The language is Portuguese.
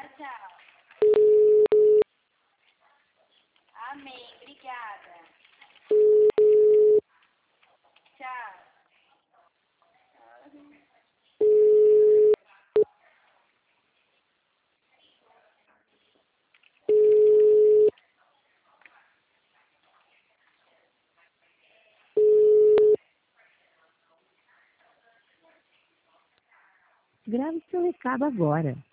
tchau. Amém, obrigada. Tchau. Grave seu recado agora.